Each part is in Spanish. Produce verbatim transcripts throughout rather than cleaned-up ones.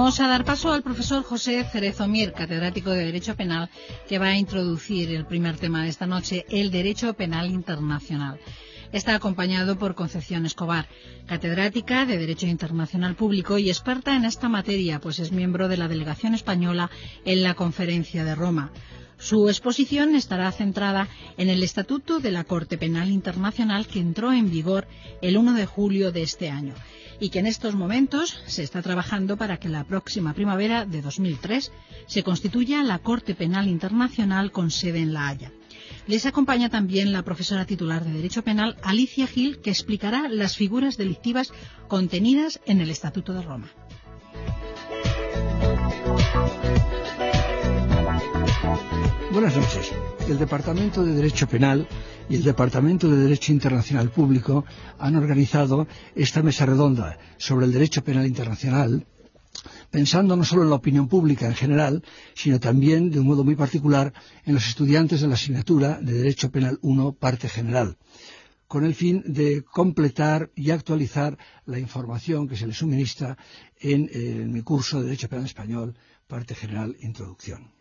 Vamos a dar paso al profesor José Cerezo Mir, catedrático de Derecho Penal, que va a introducir el primer tema de esta noche, el Derecho Penal Internacional. Está acompañado por Concepción Escobar, catedrática de Derecho Internacional Público y experta en esta materia, pues es miembro de la delegación española en la Conferencia de Roma. Su exposición estará centrada en el Estatuto de la Corte Penal Internacional que entró en vigor el uno de julio de este año y que en estos momentos se está trabajando para que la próxima primavera de dos mil tres se constituya la Corte Penal Internacional con sede en La Haya. Les acompaña también la profesora titular de Derecho Penal, Alicia Gil, que explicará las figuras delictivas contenidas en el Estatuto de Roma. Buenas noches. El Departamento de Derecho Penal y el Departamento de Derecho Internacional Público han organizado esta mesa redonda sobre el derecho penal internacional, pensando no solo en la opinión pública en general, sino también, de un modo muy particular, en los estudiantes de la asignatura de Derecho Penal uno, parte general, con el fin de completar y actualizar la información que se les suministra en, en mi curso de Derecho Penal Español, parte general, introducción.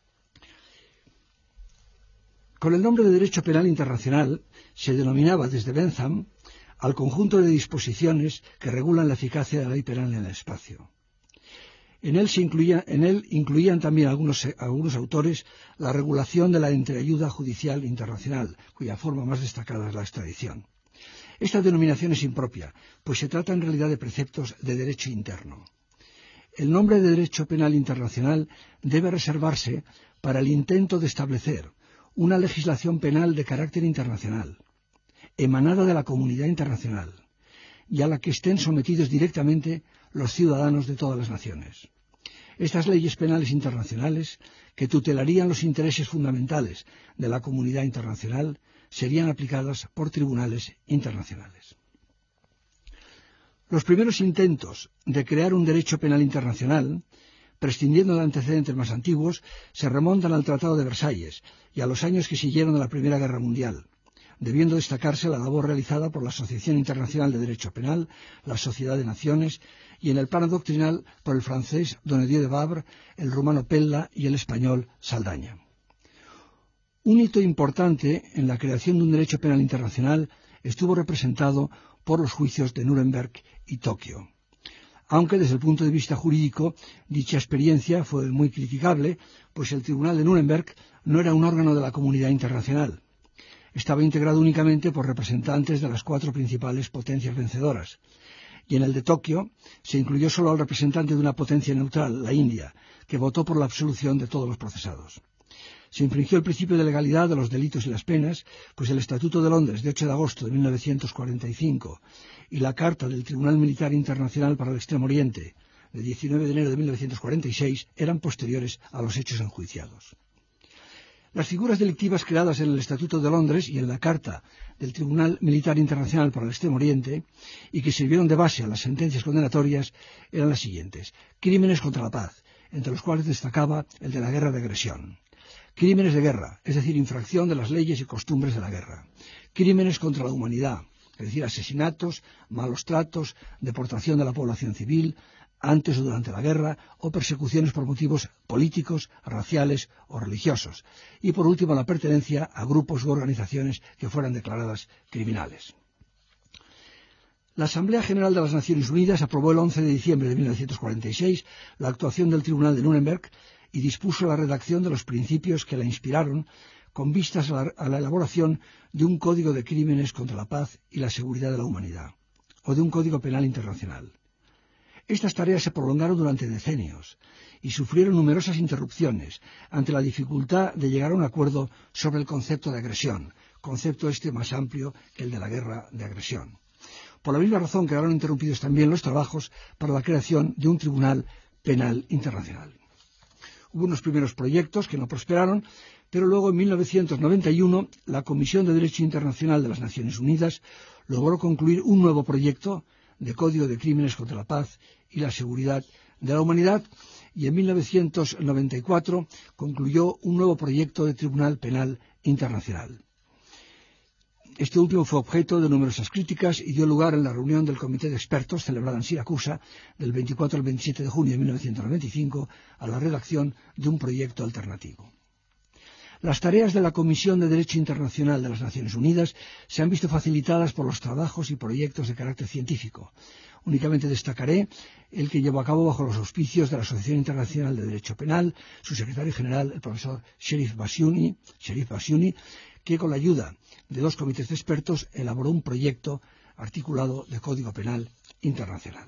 Con el nombre de Derecho Penal Internacional se denominaba desde Bentham al conjunto de disposiciones que regulan la eficacia de la ley penal en el espacio. En él, se incluía, en él incluían también algunos, algunos autores la regulación de la entreayuda judicial internacional, cuya forma más destacada es la extradición. Esta denominación es impropia, pues se trata en realidad de preceptos de derecho interno. El nombre de Derecho Penal Internacional debe reservarse para el intento de establecer una legislación penal de carácter internacional, emanada de la comunidad internacional, y a la que estén sometidos directamente los ciudadanos de todas las naciones. Estas leyes penales internacionales, que tutelarían los intereses fundamentales de la comunidad internacional, serían aplicadas por tribunales internacionales. Los primeros intentos de crear un derecho penal internacional, prescindiendo de antecedentes más antiguos, se remontan al Tratado de Versalles y a los años que siguieron a la Primera Guerra Mundial, debiendo destacarse la labor realizada por la Asociación Internacional de Derecho Penal, la Sociedad de Naciones, y en el plano doctrinal por el francés Donnedieu de Vabres, el rumano Pella y el español Saldaña. Un hito importante en la creación de un derecho penal internacional estuvo representado por los juicios de Nuremberg y Tokio. Aunque desde el punto de vista jurídico dicha experiencia fue muy criticable, pues el Tribunal de Nuremberg no era un órgano de la comunidad internacional. Estaba integrado únicamente por representantes de las cuatro principales potencias vencedoras, y en el de Tokio se incluyó solo al representante de una potencia neutral, la India, que votó por la absolución de todos los procesados. Se infringió el principio de legalidad de los delitos y las penas, pues el Estatuto de Londres de ocho de agosto de mil novecientos cuarenta y cinco y la Carta del Tribunal Militar Internacional para el Extremo Oriente de diecinueve de enero de mil novecientos cuarenta y seis eran posteriores a los hechos enjuiciados. Las figuras delictivas creadas en el Estatuto de Londres y en la Carta del Tribunal Militar Internacional para el Extremo Oriente y que sirvieron de base a las sentencias condenatorias eran las siguientes: crímenes contra la paz, entre los cuales destacaba el de la guerra de agresión; crímenes de guerra, es decir, infracción de las leyes y costumbres de la guerra; crímenes contra la humanidad, es decir, asesinatos, malos tratos, deportación de la población civil antes o durante la guerra, o persecuciones por motivos políticos, raciales o religiosos; y por último la pertenencia a grupos u organizaciones que fueran declaradas criminales. La Asamblea General de las Naciones Unidas aprobó el once de diciembre de mil novecientos cuarenta y seis la actuación del Tribunal de Nuremberg y dispuso la redacción de los principios que la inspiraron con vistas a la, a la elaboración de un código de crímenes contra la paz y la seguridad de la humanidad, o de un código penal internacional. Estas tareas se prolongaron durante decenios y sufrieron numerosas interrupciones ante la dificultad de llegar a un acuerdo sobre el concepto de agresión, concepto este más amplio que el de la guerra de agresión. Por la misma razón quedaron interrumpidos también los trabajos para la creación de un tribunal penal internacional. Hubo unos primeros proyectos que no prosperaron, pero luego en mil novecientos noventa y uno la Comisión de Derecho Internacional de las Naciones Unidas logró concluir un nuevo proyecto de Código de Crímenes contra la Paz y la Seguridad de la Humanidad, y en mil novecientos noventa y cuatro concluyó un nuevo proyecto de Tribunal Penal Internacional. Este último fue objeto de numerosas críticas y dio lugar en la reunión del Comité de Expertos celebrada en Siracusa del veinticuatro al veintisiete de junio de mil novecientos noventa y cinco a la redacción de un proyecto alternativo. Las tareas de la Comisión de Derecho Internacional de las Naciones Unidas se han visto facilitadas por los trabajos y proyectos de carácter científico. Únicamente destacaré el que llevó a cabo bajo los auspicios de la Asociación Internacional de Derecho Penal, su secretario general, el profesor Sherif Bassiouni, Sherif Bassiouni, que con la ayuda de dos comités de expertos elaboró un proyecto articulado de Código Penal Internacional.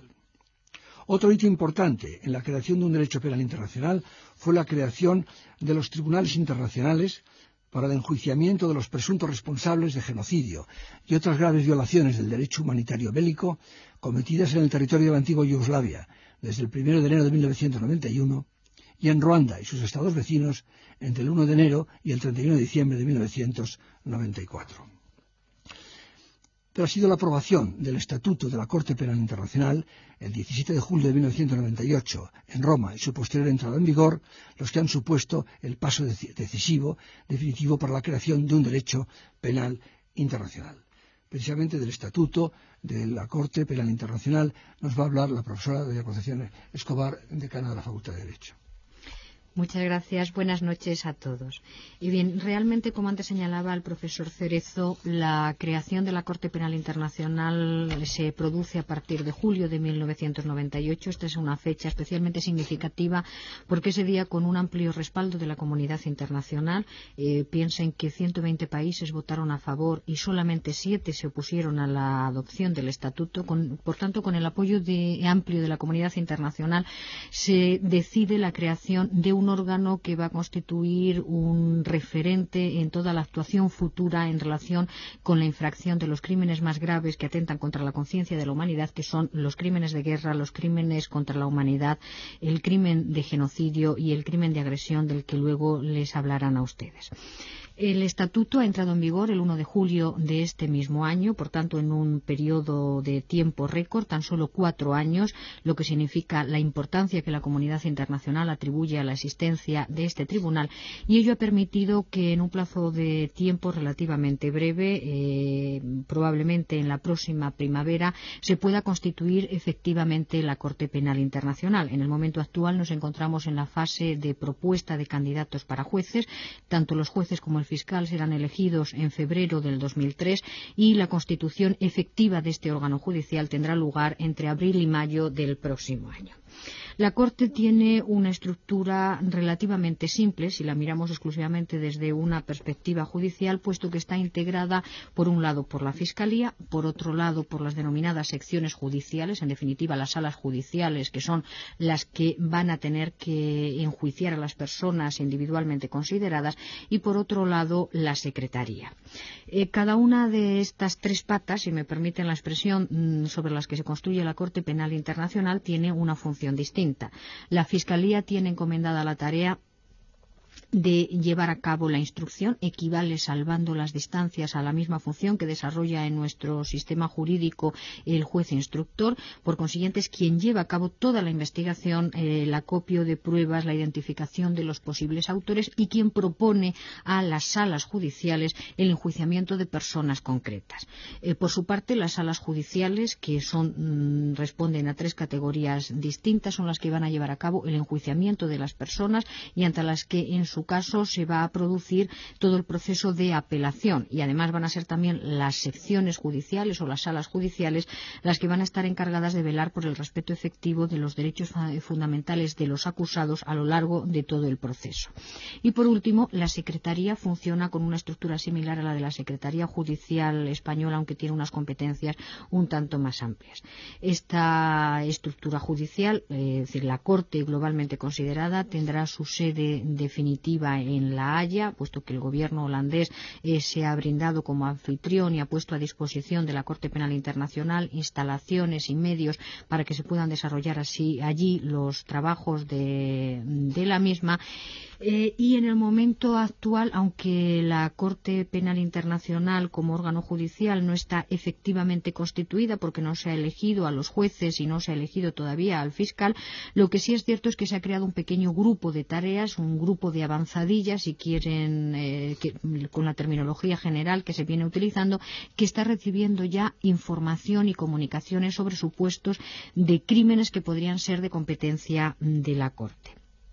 Otro hito importante en la creación de un derecho penal internacional fue la creación de los tribunales internacionales para el enjuiciamiento de los presuntos responsables de genocidio y otras graves violaciones del derecho humanitario bélico cometidas en el territorio de la antigua Yugoslavia desde el primero de enero de mil novecientos noventa y uno y en Ruanda y sus estados vecinos entre el uno de enero y el treinta y uno de diciembre de mil novecientos noventa y cuatro. Pero ha sido la aprobación del Estatuto de la Corte Penal Internacional el diecisiete de julio de mil novecientos noventa y ocho en Roma y su posterior entrada en vigor los que han supuesto el paso decisivo, definitivo para la creación de un derecho penal internacional. Precisamente del Estatuto de la Corte Penal Internacional nos va a hablar la profesora Doña Concepción Escobar, decana de la Facultad de Derecho. Muchas gracias. Buenas noches a todos. Y bien, realmente, como antes señalaba el profesor Cerezo, la creación de la Corte Penal Internacional se produce a partir de julio de mil novecientos noventa y ocho. Esta es una fecha especialmente significativa porque ese día, con un amplio respaldo de la comunidad internacional, eh, piensen que ciento veinte países votaron a favor y solamente siete se opusieron a la adopción del Estatuto. Con, por tanto, con el apoyo de, amplio de la comunidad internacional, se decide la creación de un un órgano que va a constituir un referente en toda la actuación futura en relación con la infracción de los crímenes más graves que atentan contra la conciencia de la humanidad, que son los crímenes de guerra, los crímenes contra la humanidad, el crimen de genocidio y el crimen de agresión del que luego les hablarán a ustedes. El Estatuto ha entrado en vigor el uno de julio de este mismo año, por tanto en un periodo de tiempo récord, tan solo cuatro años, lo que significa la importancia que la comunidad internacional atribuye a la existencia de este tribunal, y ello ha permitido que en un plazo de tiempo relativamente breve, eh, probablemente en la próxima primavera, se pueda constituir efectivamente la Corte Penal Internacional. En el momento actual nos encontramos en la fase de propuesta de candidatos para jueces. Tanto los jueces como el fiscal serán elegidos en febrero del dos mil tres y la constitución efectiva de este órgano judicial tendrá lugar entre abril y mayo del próximo año. La Corte tiene una estructura relativamente simple si la miramos exclusivamente desde una perspectiva judicial, puesto que está integrada por un lado por la Fiscalía, por otro lado por las denominadas secciones judiciales, en definitiva las salas judiciales, que son las que van a tener que enjuiciar a las personas individualmente consideradas, y por otro lado la Secretaría. Eh, cada una de estas tres patas, si me permiten la expresión, mmm, sobre las que se construye la Corte Penal Internacional, tiene una función distinta. La Fiscalía tiene encomendada la tarea de llevar a cabo la instrucción, equivale, salvando las distancias, a la misma función que desarrolla en nuestro sistema jurídico el juez instructor. Por consiguiente, es quien lleva a cabo toda la investigación, eh, el acopio de pruebas, la identificación de los posibles autores, y quien propone a las salas judiciales el enjuiciamiento de personas concretas. Eh, por su parte, las salas judiciales, que son mmm, responden a tres categorías distintas, son las que van a llevar a cabo el enjuiciamiento de las personas y ante las que en su caso se va a producir todo el proceso de apelación, y además van a ser también las secciones judiciales o las salas judiciales las que van a estar encargadas de velar por el respeto efectivo de los derechos fundamentales de los acusados a lo largo de todo el proceso. Y por último, la Secretaría funciona con una estructura similar a la de la Secretaría Judicial Española, aunque tiene unas competencias un tanto más amplias. Esta estructura judicial, eh, es decir, la Corte globalmente considerada, tendrá su sede definitiva en La Haya, puesto que el gobierno holandés eh, se ha brindado como anfitrión y ha puesto a disposición de la Corte Penal Internacional instalaciones y medios para que se puedan desarrollar así allí los trabajos de, de la misma. Eh, y en el momento actual, aunque la Corte Penal Internacional como órgano judicial no está efectivamente constituida porque no se ha elegido a los jueces y no se ha elegido todavía al fiscal, lo que sí es cierto es que se ha creado un pequeño grupo de tareas, un grupo de avanzadillas, si quieren, eh, que, con la terminología general que se viene utilizando, que está recibiendo ya información y comunicaciones sobre supuestos de crímenes que podrían ser de competencia de la Corte.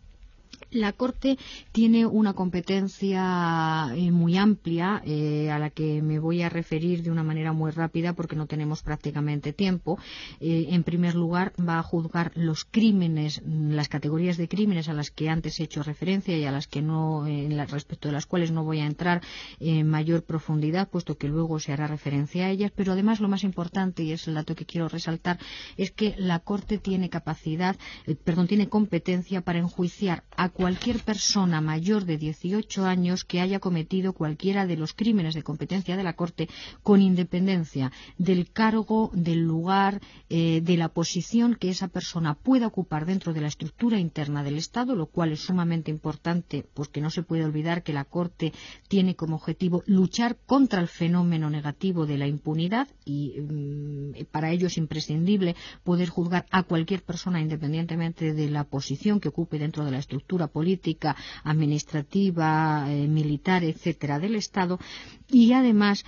La Corte tiene una competencia eh, muy amplia, eh, a la que me voy a referir de una manera muy rápida porque no tenemos prácticamente tiempo. Eh, en primer lugar, va a juzgar los crímenes, las categorías de crímenes a las que antes he hecho referencia y a las que no, eh, la, respecto de las cuales no voy a entrar en mayor profundidad, puesto que luego se hará referencia a ellas. Pero además, lo más importante, y es el dato que quiero resaltar, es que la Corte tiene capacidad, eh, perdón, tiene competencia para enjuiciar a cualquier persona mayor de dieciocho años que haya cometido cualquiera de los crímenes de competencia de la Corte, con independencia del cargo, del lugar, eh, de la posición que esa persona pueda ocupar dentro de la estructura interna del Estado, lo cual es sumamente importante porque no se puede olvidar que la Corte tiene como objetivo luchar contra el fenómeno negativo de la impunidad y mmm, para ello es imprescindible poder juzgar a cualquier persona independientemente de la posición que ocupe dentro de la estructura política, administrativa, eh, militar, etcétera, del Estado, y además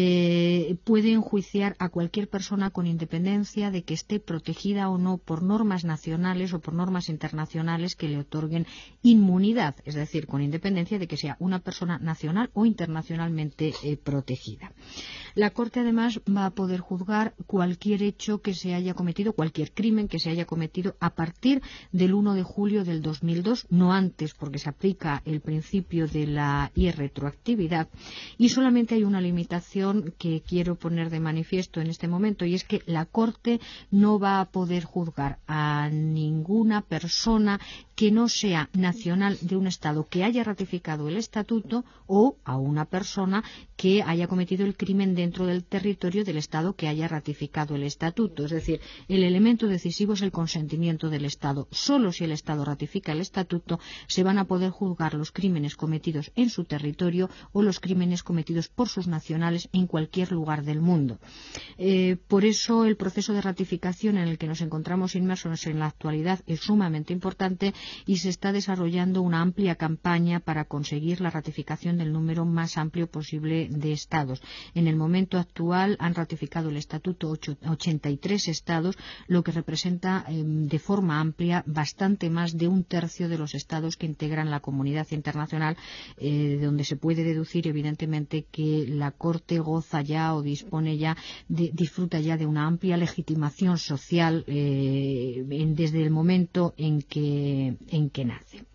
eh, puede enjuiciar a cualquier persona con independencia de que esté protegida o no por normas nacionales o por normas internacionales que le otorguen inmunidad, es decir, con independencia de que sea una persona nacional o internacionalmente eh, protegida. La Corte además va a poder juzgar cualquier hecho que se haya cometido, cualquier crimen que se haya cometido a partir del uno de julio del dos mil dos, no antes porque se aplica el principio de la irretroactividad, y solamente hay una limitación que quiero poner de manifiesto en este momento, y es que la Corte no va a poder juzgar a ninguna persona que no sea nacional de un Estado que haya ratificado el Estatuto o a una persona que haya cometido el crimen dentro del territorio del Estado que haya ratificado el Estatuto. Es decir, el elemento decisivo es el consentimiento del Estado. Solo si el Estado ratifica el Estatuto se van a poder juzgar los crímenes cometidos en su territorio o los crímenes cometidos por sus nacionales en cualquier lugar del mundo. Eh, por eso el proceso de ratificación en el que nos encontramos inmersos en la actualidad es sumamente importante y se está desarrollando una amplia campaña para conseguir la ratificación del número más amplio posible de Estados. En el momento actual han ratificado el Estatuto ochenta y tres Estados, lo que representa eh, de forma amplia bastante más de un tercio de los Estados que integran la comunidad internacional, eh, donde se puede deducir evidentemente que la Corte goza ya o dispone ya, de, disfruta ya de una amplia legitimación social eh, en, desde el momento en que, en que nace.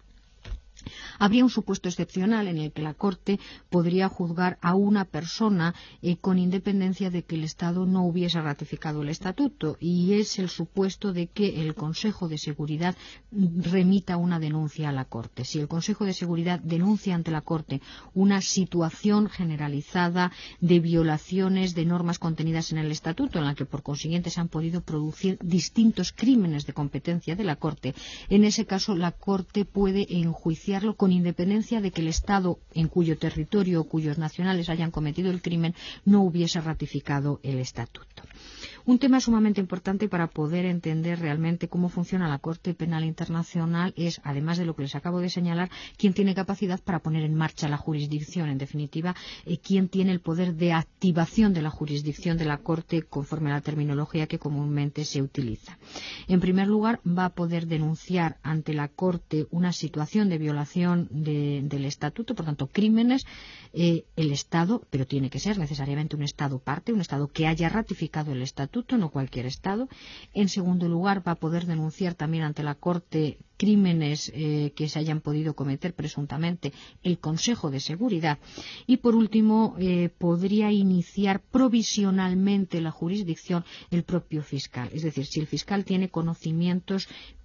Habría un supuesto excepcional en el que la Corte podría juzgar a una persona eh, con independencia de que el Estado no hubiese ratificado el Estatuto, y es el supuesto de que el Consejo de Seguridad remita una denuncia a la Corte. Si el Consejo de Seguridad denuncia ante la Corte una situación generalizada de violaciones de normas contenidas en el Estatuto, en la que por consiguiente se han podido producir distintos crímenes de competencia de la Corte, en ese caso la Corte puede enjuiciar con independencia de que el Estado en cuyo territorio o cuyos nacionales hayan cometido el crimen no hubiese ratificado el Estatuto. Un tema sumamente importante para poder entender realmente cómo funciona la Corte Penal Internacional es, además de lo que les acabo de señalar, quién tiene capacidad para poner en marcha la jurisdicción. En definitiva, eh, quién tiene el poder de activación de la jurisdicción de la Corte conforme a la terminología que comúnmente se utiliza. En primer lugar, va a poder denunciar ante la Corte una situación de violación de, del Estatuto, por tanto, crímenes, eh, el Estado, pero tiene que ser necesariamente un Estado parte, un Estado que haya ratificado el Estatuto, no cualquier Estado. En segundo lugar, va a poder denunciar también ante la Corte crímenes eh, que se hayan podido cometer presuntamente el Consejo de Seguridad. Y por último, eh, podría iniciar provisionalmente la jurisdicción el propio fiscal. Es decir, si el fiscal tiene conocimientos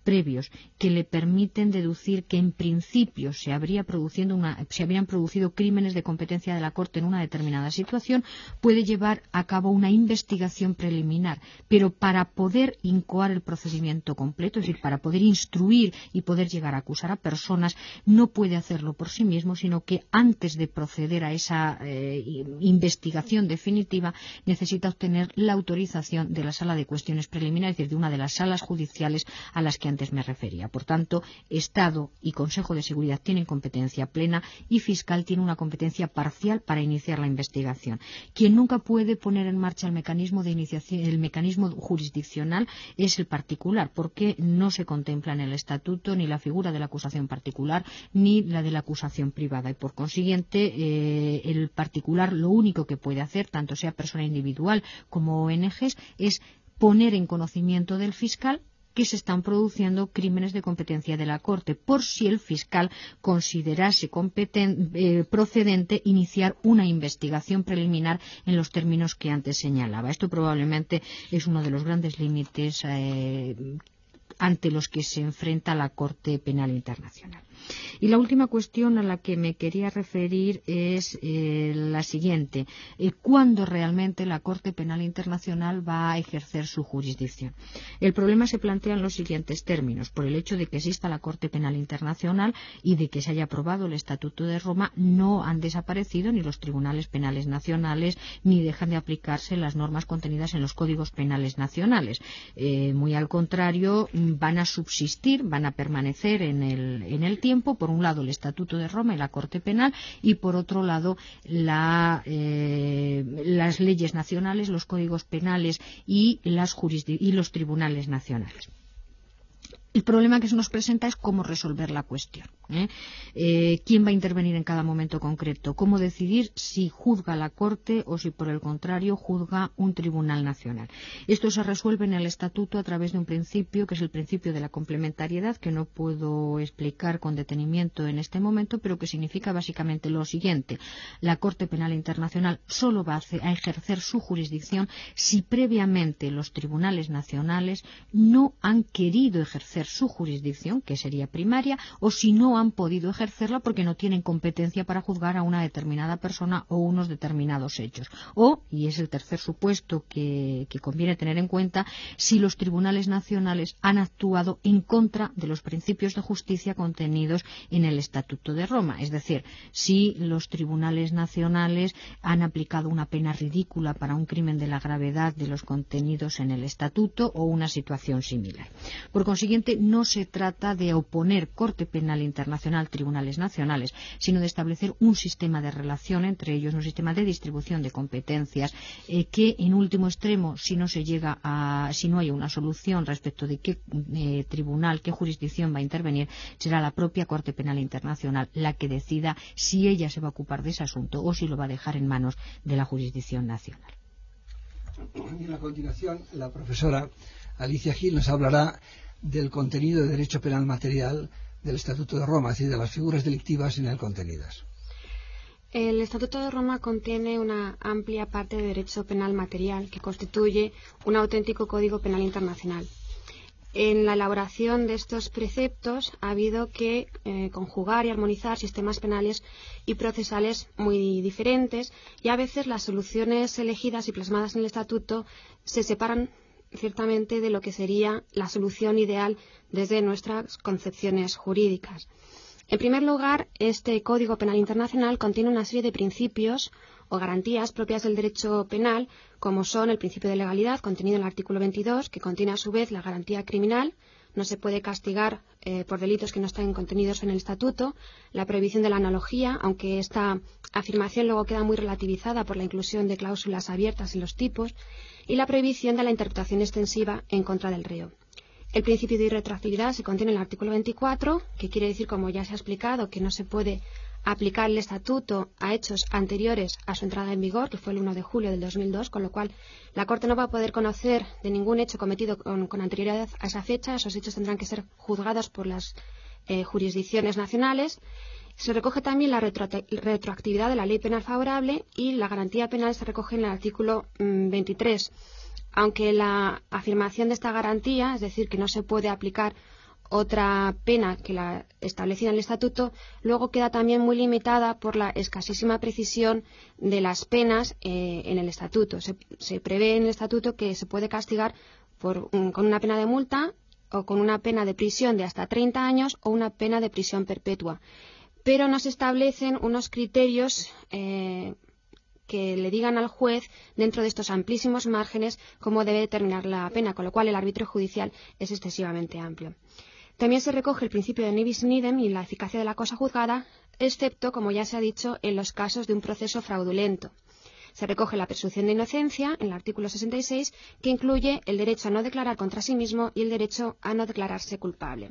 previos que le permiten deducir que en principio se, habría produciendo una, se habrían producido crímenes de competencia de la Corte en una determinada situación, puede llevar a cabo una investigación preliminar. Pero para poder incoar el procedimiento completo, es decir, para poder instruir y poder llegar a acusar a personas, no puede hacerlo por sí mismo, sino que antes de proceder a esa eh, investigación definitiva necesita obtener la autorización de la Sala de Cuestiones Preliminares, es decir, de una de las salas judiciales a las que antes me refería. Por tanto, Estado y Consejo de Seguridad tienen competencia plena y Fiscal tiene una competencia parcial para iniciar la investigación. Quien nunca puede poner en marcha el mecanismo de iniciación, el mecanismo jurisdiccional es el particular, porque no se contempla en el Estatuto ni la figura de la acusación particular ni la de la acusación privada, y por consiguiente eh, el particular lo único que puede hacer, tanto sea persona individual como O N Ges, es poner en conocimiento del fiscal que se están produciendo crímenes de competencia de la Corte, por si el fiscal considerase eh, procedente iniciar una investigación preliminar en los términos que antes señalaba. Esto probablemente es uno de los grandes límites eh, ante los que se enfrenta la Corte Penal Internacional. Y la última cuestión a la que me quería referir es eh, la siguiente. Eh, ¿Cuándo realmente la Corte Penal Internacional va a ejercer su jurisdicción? El problema se plantea en los siguientes términos. Por el hecho de que exista la Corte Penal Internacional y de que se haya aprobado el Estatuto de Roma, no han desaparecido ni los tribunales penales nacionales ni dejan de aplicarse las normas contenidas en los códigos penales nacionales. Eh, muy al contrario, van a subsistir, van a permanecer en el, en el tiempo. Por un lado el Estatuto de Roma y la Corte Penal, y por otro lado la, eh, las leyes nacionales, los códigos penales y, las y los tribunales nacionales. El problema que se nos presenta es cómo resolver la cuestión. ¿eh? Eh, ¿Quién va a intervenir en cada momento concreto? ¿Cómo decidir si juzga la Corte o si, por el contrario, juzga un tribunal nacional? Esto se resuelve en el Estatuto a través de un principio, que es el principio de la complementariedad, que no puedo explicar con detenimiento en este momento, pero que significa básicamente lo siguiente. La Corte Penal Internacional solo va a ejercer su jurisdicción si previamente los tribunales nacionales no han querido ejercer su jurisdicción, que sería primaria, o si no han podido ejercerla porque no tienen competencia para juzgar a una determinada persona o unos determinados hechos. O, y es el tercer supuesto que, que conviene tener en cuenta, si los tribunales nacionales han actuado en contra de los principios de justicia contenidos en el Estatuto de Roma. Es decir, si los tribunales nacionales han aplicado una pena ridícula para un crimen de la gravedad de los contenidos en el Estatuto o una situación similar. Por consiguiente, no se trata de oponer Corte Penal Internacional, tribunales nacionales, sino de establecer un sistema de relación entre ellos, un sistema de distribución de competencias eh, que, en último extremo, si no se llega a, si no hay una solución respecto de qué eh, tribunal, qué jurisdicción va a intervenir, será la propia Corte Penal Internacional la que decida si ella se va a ocupar de ese asunto o si lo va a dejar en manos de la jurisdicción nacional. Y a continuación, la profesora Alicia Gil nos hablará del contenido de derecho penal material del Estatuto de Roma, es decir, de las figuras delictivas en él contenidas. El Estatuto de Roma contiene una amplia parte de derecho penal material que constituye un auténtico código penal internacional. En la elaboración de estos preceptos ha habido que eh, conjugar y armonizar sistemas penales y procesales muy diferentes, y a veces las soluciones elegidas y plasmadas en el Estatuto se separan ciertamente de lo que sería la solución ideal desde nuestras concepciones jurídicas. En primer lugar, este Código Penal Internacional contiene una serie de principios o garantías propias del derecho penal, como son el principio de legalidad, contenido en el artículo veintidós, que contiene a su vez la garantía criminal. No se puede castigar eh, por delitos que no están contenidos en el Estatuto. La prohibición de la analogía, aunque esta afirmación luego queda muy relativizada por la inclusión de cláusulas abiertas en los tipos. Y la prohibición de la interpretación extensiva en contra del reo. El principio de irretroactividad se contiene en el artículo veinticuatro, que quiere decir, como ya se ha explicado, que no se puede aplicar el Estatuto a hechos anteriores a su entrada en vigor, que fue el uno de julio del dos mil dos, con lo cual la Corte no va a poder conocer de ningún hecho cometido con, con anterioridad a esa fecha. Esos hechos tendrán que ser juzgados por las eh, jurisdicciones nacionales. Se recoge también la retroactividad de la ley penal favorable, y la garantía penal se recoge en el artículo mmm, veintitrés. Aunque la afirmación de esta garantía, es decir, que no se puede aplicar otra pena que la establecida en el Estatuto, luego queda también muy limitada por la escasísima precisión de las penas eh, en el Estatuto. Se, se prevé en el Estatuto que se puede castigar por, um, con una pena de multa o con una pena de prisión de hasta treinta años o una pena de prisión perpetua. Pero no se establecen unos criterios eh, que le digan al juez, dentro de estos amplísimos márgenes, cómo debe determinar la pena, con lo cual el arbitrio judicial es excesivamente amplio. También se recoge el principio de ne bis in idem y la eficacia de la cosa juzgada, excepto, como ya se ha dicho, en los casos de un proceso fraudulento. Se recoge la presunción de inocencia, en el artículo sesenta y seis, que incluye el derecho a no declarar contra sí mismo y el derecho a no declararse culpable.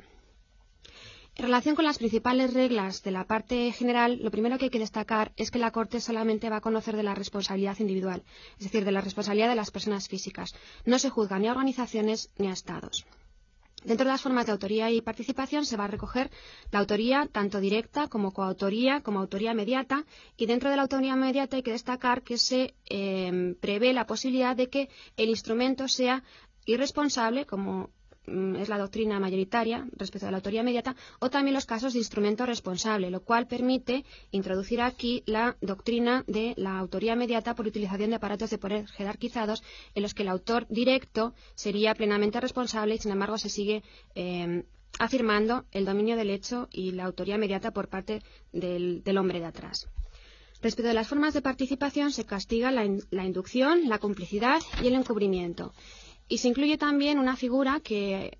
En relación con las principales reglas de la parte general, lo primero que hay que destacar es que la Corte solamente va a conocer de la responsabilidad individual, es decir, de la responsabilidad de las personas físicas. No se juzga ni a organizaciones ni a Estados. Dentro de las formas de autoría y participación se va a recoger la autoría tanto directa como coautoría, como autoría mediata, y dentro de la autoría mediata hay que destacar que se eh, prevé la posibilidad de que el instrumento sea irresponsable, como es la doctrina mayoritaria respecto a la autoría inmediata, o también los casos de instrumento responsable, lo cual permite introducir aquí la doctrina de la autoría inmediata por utilización de aparatos de poder jerarquizados en los que el autor directo sería plenamente responsable y, sin embargo, se sigue eh, afirmando el dominio del hecho y la autoría inmediata por parte del, del hombre de atrás. Respecto de las formas de participación, se castiga la, in, la inducción, la complicidad y el encubrimiento. Y se incluye también una figura que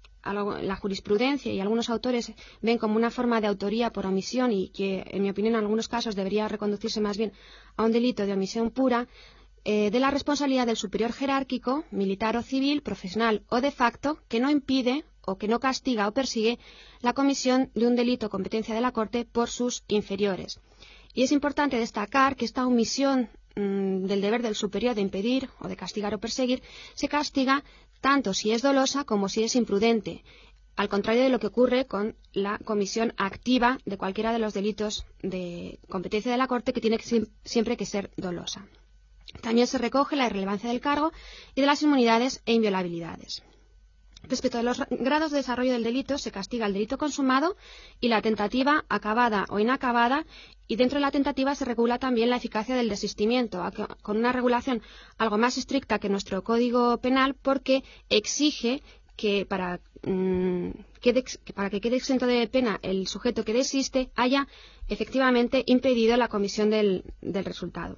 la jurisprudencia y algunos autores ven como una forma de autoría por omisión y que, en mi opinión, en algunos casos debería reconducirse más bien a un delito de omisión pura, eh, de la responsabilidad del superior jerárquico, militar o civil, profesional o de facto, que no impide o que no castiga o persigue la comisión de un delito o competencia de la Corte por sus inferiores. Y es importante destacar que esta omisión del deber del superior de impedir o de castigar o perseguir se castiga tanto si es dolosa como si es imprudente, al contrario de lo que ocurre con la comisión activa de cualquiera de los delitos de competencia de la Corte, que tiene que, siempre que ser dolosa. También se recoge la irrelevancia del cargo y de las inmunidades e inviolabilidades. Respecto a los grados de desarrollo del delito, se castiga el delito consumado y la tentativa acabada o inacabada, y dentro de la tentativa se regula también la eficacia del desistimiento, con una regulación algo más estricta que nuestro Código Penal, porque exige que para, mmm, quede, que para que quede exento de pena el sujeto que desiste haya efectivamente impedido la comisión del, del resultado.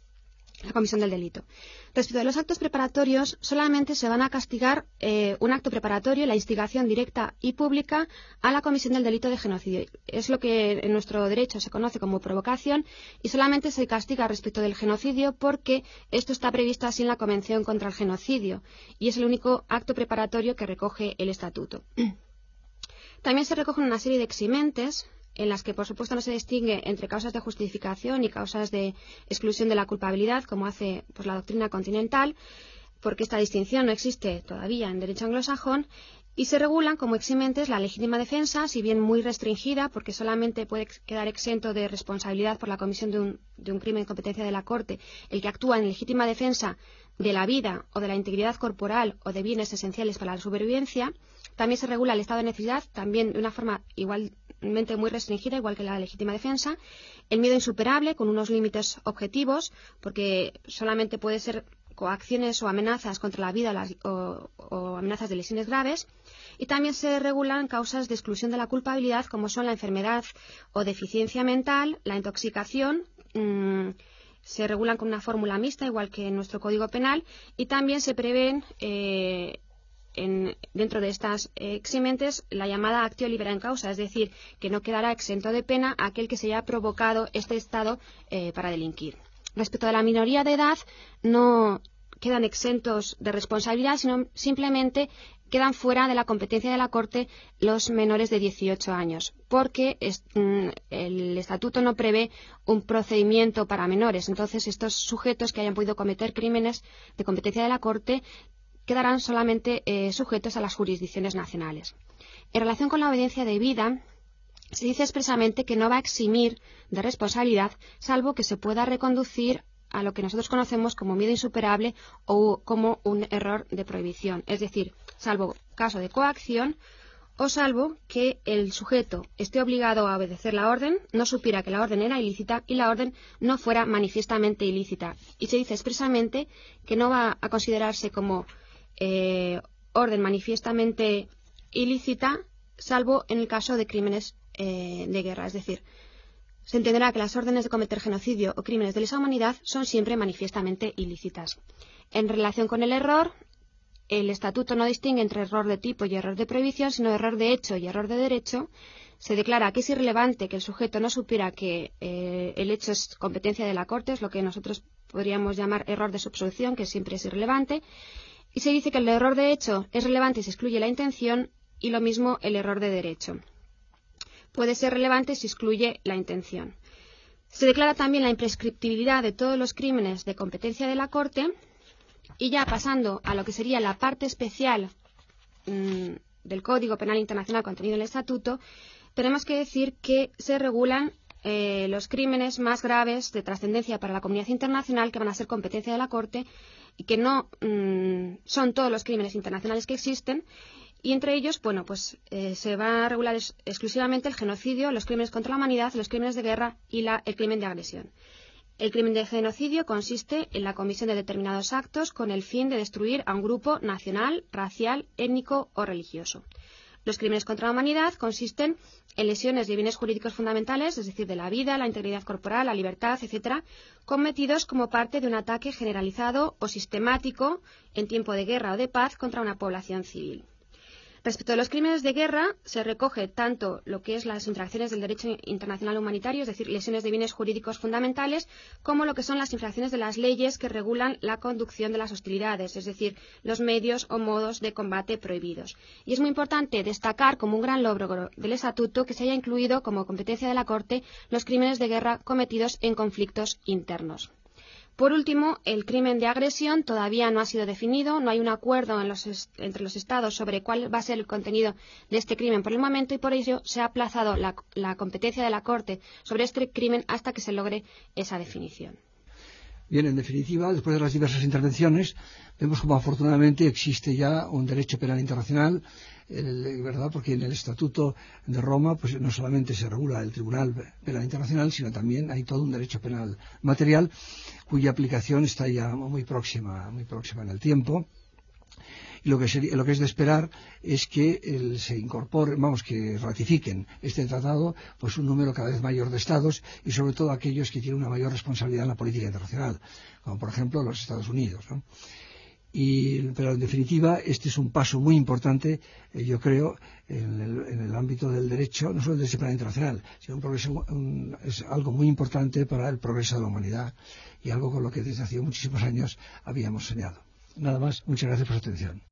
La comisión del delito. Respecto a los actos preparatorios, solamente se van a castigar eh, un acto preparatorio, la instigación directa y pública a la comisión del delito de genocidio. Es lo que en nuestro derecho se conoce como provocación, y solamente se castiga respecto del genocidio porque esto está previsto así en la Convención contra el Genocidio y es el único acto preparatorio que recoge el Estatuto. También se recogen una serie de eximentes en las que, por supuesto, no se distingue entre causas de justificación y causas de exclusión de la culpabilidad, como hace pues, la doctrina continental, porque esta distinción no existe todavía en derecho anglosajón, y se regulan como eximentes la legítima defensa, si bien muy restringida, porque solamente puede quedar exento de responsabilidad por la comisión de un, de un crimen en competencia de la Corte el que actúa en legítima defensa de la vida o de la integridad corporal o de bienes esenciales para la supervivencia. También se regula el estado de necesidad, también de una forma igualmente muy restringida, igual que la legítima defensa. El miedo insuperable, con unos límites objetivos, porque solamente puede ser coacciones o amenazas contra la vida o, las, o, o amenazas de lesiones graves. Y también se regulan causas de exclusión de la culpabilidad, como son la enfermedad o deficiencia mental, la intoxicación. Mmm, se regulan con una fórmula mixta, igual que en nuestro Código Penal, y también se prevén eh, En, dentro de estas eh, eximentes la llamada actio libera en causa, es decir, que no quedará exento de pena aquel que se haya provocado este estado eh, para delinquir. Respecto a la minoría de edad, no quedan exentos de responsabilidad, sino simplemente quedan fuera de la competencia de la Corte los menores de dieciocho años, porque es, mm, el Estatuto no prevé un procedimiento para menores. Entonces, estos sujetos que hayan podido cometer crímenes de competencia de la Corte quedarán solamente eh, sujetos a las jurisdicciones nacionales. En relación con la obediencia debida, se dice expresamente que no va a eximir de responsabilidad, salvo que se pueda reconducir a lo que nosotros conocemos como miedo insuperable o como un error de prohibición, es decir, salvo caso de coacción o salvo que el sujeto esté obligado a obedecer la orden, no supiera que la orden era ilícita y la orden no fuera manifiestamente ilícita. Y se dice expresamente que no va a considerarse como eh, orden manifiestamente ilícita, salvo en el caso de crímenes eh, de guerra. Es decir, se entenderá que las órdenes de cometer genocidio o crímenes de lesa humanidad son siempre manifiestamente ilícitas. En relación con el error, el Estatuto no distingue entre error de tipo y error de prohibición, sino error de hecho y error de derecho. Se declara que es irrelevante que el sujeto no supiera que eh, el hecho es competencia de la Corte, es lo que nosotros podríamos llamar error de subsolución, que siempre es irrelevante. Y se dice que el error de hecho es relevante si excluye la intención, y lo mismo el error de derecho. Puede ser relevante si excluye la intención. Se declara también la imprescriptibilidad de todos los crímenes de competencia de la Corte. Y ya pasando a lo que sería la parte especial mmm, del Código Penal Internacional contenido en el Estatuto, tenemos que decir que se regulan eh, los crímenes más graves de trascendencia para la comunidad internacional, que van a ser competencia de la Corte y que no mmm, son todos los crímenes internacionales que existen. Y entre ellos, bueno, pues eh, se va a regular es, exclusivamente el genocidio, los crímenes contra la humanidad, los crímenes de guerra y la, el crimen de agresión. El crimen de genocidio consiste en la comisión de determinados actos con el fin de destruir a un grupo nacional, racial, étnico o religioso. Los crímenes contra la humanidad consisten en lesiones de bienes jurídicos fundamentales, es decir, de la vida, la integridad corporal, la libertad, etcétera, cometidos como parte de un ataque generalizado o sistemático en tiempo de guerra o de paz contra una población civil. Respecto a los crímenes de guerra, se recoge tanto lo que es las infracciones del derecho internacional humanitario, es decir, lesiones de bienes jurídicos fundamentales, como lo que son las infracciones de las leyes que regulan la conducción de las hostilidades, es decir, los medios o modos de combate prohibidos. Y es muy importante destacar como un gran logro del Estatuto que se haya incluido como competencia de la Corte los crímenes de guerra cometidos en conflictos internos. Por último, el crimen de agresión todavía no ha sido definido, no hay un acuerdo en los est- entre los Estados sobre cuál va a ser el contenido de este crimen por el momento, y por ello se ha aplazado la, la competencia de la Corte sobre este crimen hasta que se logre esa definición. Bien, en definitiva, después de las diversas intervenciones, vemos como afortunadamente existe ya un derecho penal internacional, el, ¿verdad? Porque en el Estatuto de Roma pues no solamente se regula el Tribunal Penal Internacional, sino también hay todo un derecho penal material cuya aplicación está ya muy próxima, muy próxima en el tiempo. Y lo que, sería, lo que es de esperar es que el, se incorporen, vamos, que ratifiquen este tratado, pues un número cada vez mayor de estados, y sobre todo aquellos que tienen una mayor responsabilidad en la política internacional, como por ejemplo los Estados Unidos, ¿no? Y, pero en definitiva este es un paso muy importante, eh, yo creo, en el, en el ámbito del derecho, no solo del derecho penal internacional, sino un progreso, un, es algo muy importante para el progreso de la humanidad y algo con lo que desde hace muchísimos años habíamos soñado. Nada más, muchas gracias por su atención.